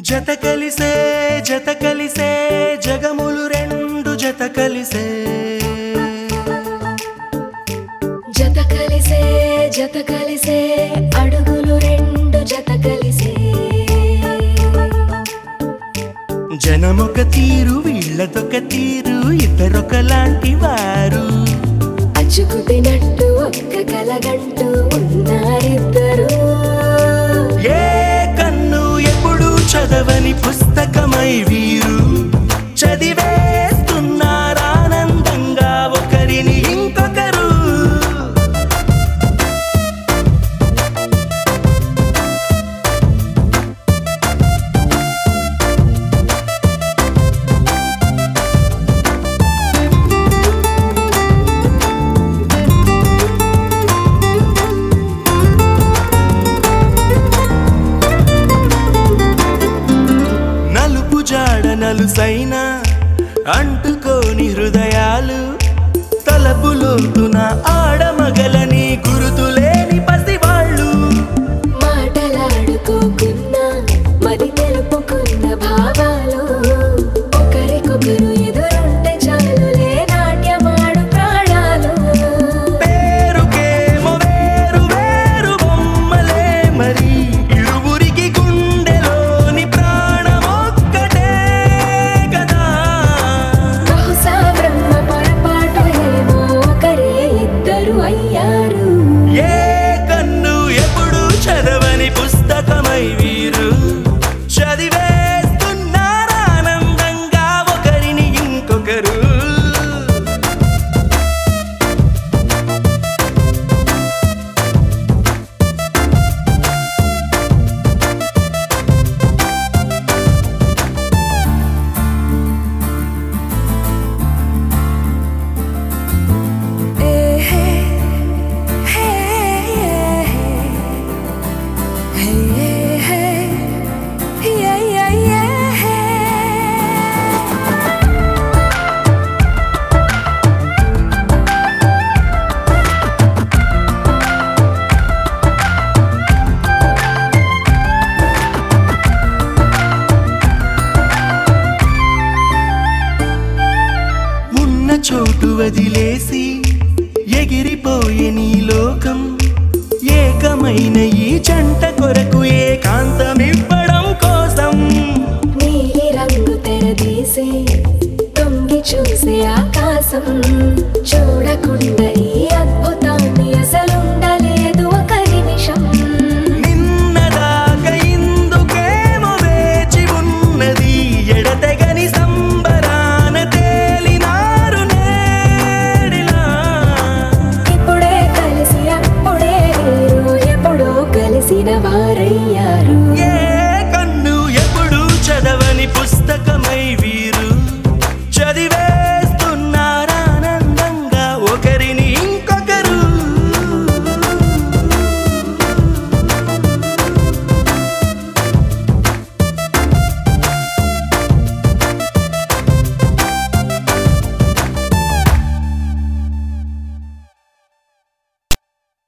జత కలిసే జగములు రెండు జత కలిసే అడుగులు రెండు జత కలిసే జనమొక తీరు వీళ్ళదొక తీరు ఇద్దరొకలాంటి వారు అచ్చుకుతినట్టు ఒక్క కలగంటూ ఉన్నారిద్దరు ఏ కన్ను ఎప్పుడు చదవని పుస్తకమై వీరు చదివేస్తున్నారానందంగా ఒకరిని ఇంకొకరు నలుసైన అంటుకోని హృదయాలు తలపులోతున ఆడమగలని గురుతులేని పసివాళ్ళు మాటలాడుకోకున్నా మరి తెలుపుకున్న భావాలు ఒకరికొకరు ఎదురుంటే చాలులే నాట్యమాడు ప్రాణాలు పేరుకేమో వేరు వేరు బొమ్మలే మరి ఇరువురికి గుండెలోని ప్రాణమొక్కటే కదా బహుశా బ్రహ్మ పొరపాటు ఏమో ఒకరే ఇద్దరు అయ్యారు ఏ కన్ను ఎప్పుడు చదవని పుస్తకమై వీరు చదివేస్తున్నారానందంగా ఒకరిని ఇంకొకరు చోటు వదిలేసి ఎగిరిపోయే నీ లోకం ఏకమైన ఈ జంట కొరకు ఏకాంతమివ్వడం కోసం నీలి రంగు తెరదీసే తొంగి చూసే ఆకాశం చూడకు